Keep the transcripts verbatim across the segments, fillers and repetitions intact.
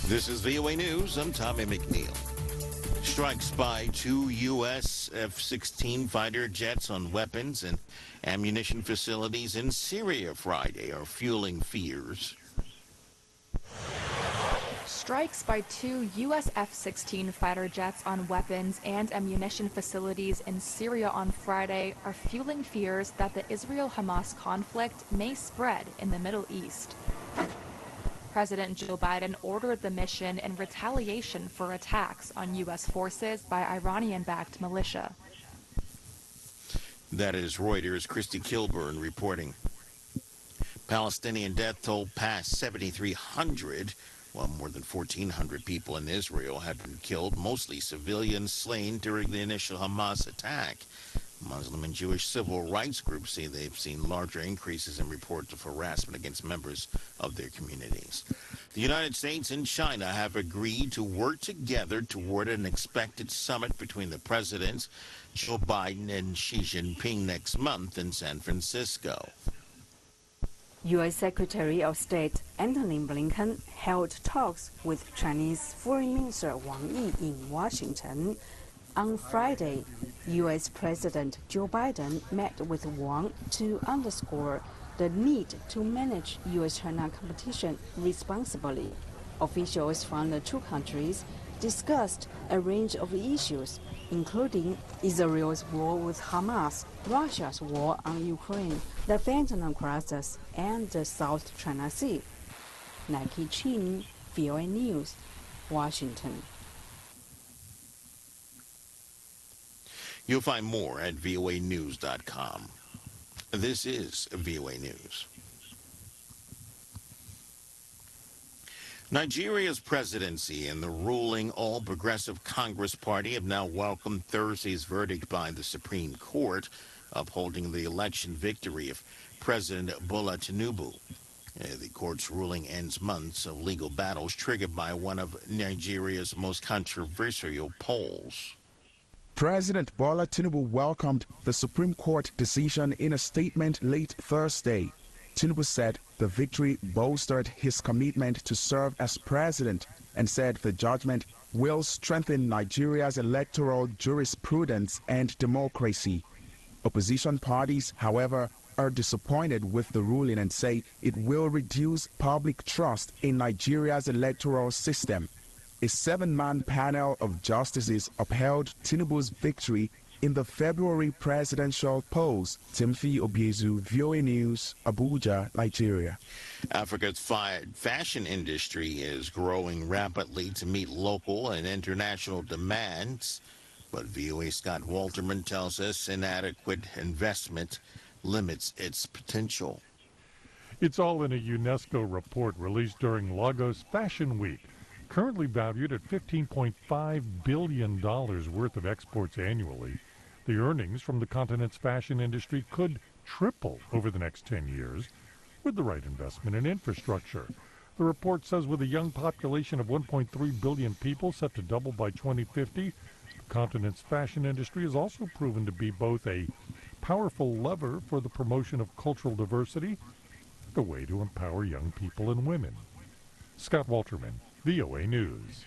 This is V O A News. I'm Tommy McNeil. Strikes by two U S F sixteen fighter jets on weapons and ammunition facilities in Syria Friday are fueling fears. Strikes by two U S F sixteen fighter jets on weapons and ammunition facilities in Syria on Friday are fueling fears that the Israel-Hamas conflict may spread in the Middle East. President Joe Biden ordered the mission in retaliation for attacks on U S forces by Iranian-backed militia. That is Reuters' Christy Kilburn reporting. Palestinian death toll passed seventy-three hundred, while more than fourteen hundred people in Israel have been killed, mostly civilians slain during the initial Hamas attack. Muslim and Jewish civil rights groups say they've seen larger increases in reports of harassment against members of their communities. The United States and China have agreed to work together toward an expected summit between the presidents, Joe Biden and Xi Jinping, next month in San Francisco. U S Secretary of State Antony Blinken held talks with Chinese Foreign Minister Wang Yi in Washington. On Friday, U S President Joe Biden met with Wang to underscore the need to manage U S China competition responsibly. Officials from the two countries discussed a range of issues, including Israel's war with Hamas, Russia's war on Ukraine, the fentanyl crisis, and the South China Sea. Nike Chin, V O A News, Washington. You'll find more at V O A news dot com. This is V O A News. Nigeria's presidency and the ruling All Progressive Congress Party have now welcomed Thursday's verdict by the Supreme Court, upholding the election victory of President Bola Tinubu. The court's ruling ends months of legal battles triggered by one of Nigeria's most controversial polls. President Bola Tinubu welcomed the Supreme Court decision in a statement late Thursday. Tinubu said the victory bolstered his commitment to serve as president and said the judgment will strengthen Nigeria's electoral jurisprudence and democracy. Opposition parties, however, are disappointed with the ruling and say it will reduce public trust in Nigeria's electoral system. A seven-man panel of justices upheld Tinubu's victory in the February presidential polls. Timothy Obiezu, V O A News, Abuja, Nigeria. Africa's fashion industry is growing rapidly to meet local and international demands, but V O A's Scott Walterman tells us inadequate investment limits its potential. It's all in a UNESCO report released during Lagos Fashion Week. Currently valued at fifteen point five billion dollars worth of exports annually, the earnings from the continent's fashion industry could triple over the next ten years with the right investment in infrastructure. The report says with a young population of one point three billion people set to double by twenty fifty, the continent's fashion industry has also proven to be both a powerful lever for the promotion of cultural diversity and a way to empower young people and women. Scott Walterman, V O A News.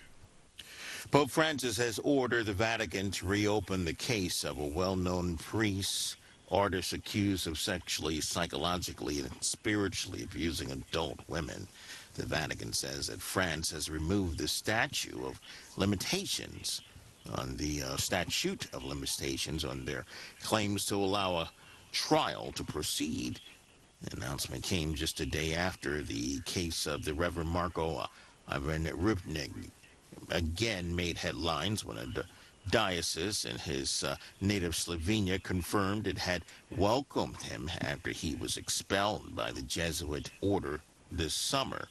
Pope Francis has ordered the Vatican to reopen the case of a well-known priest, artist accused of sexually, psychologically, and spiritually abusing adult women. The Vatican says that France has removed the statute of limitations on the uh, statute of limitations on their claims to allow a trial to proceed. The announcement came just a day after the case of the Reverend Marco uh, Ivan Rybnik again made headlines when a diocese in his uh, native Slovenia confirmed it had welcomed him after he was expelled by the Jesuit order this summer.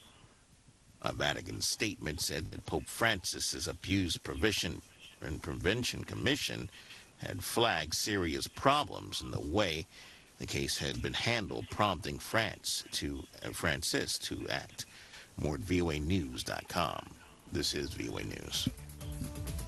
A Vatican statement said that Pope Francis's Abuse Prevention and Prevention Commission had flagged serious problems in the way the case had been handled, prompting France to uh, Francis to act. More at V O A news dot com. This is V O A News.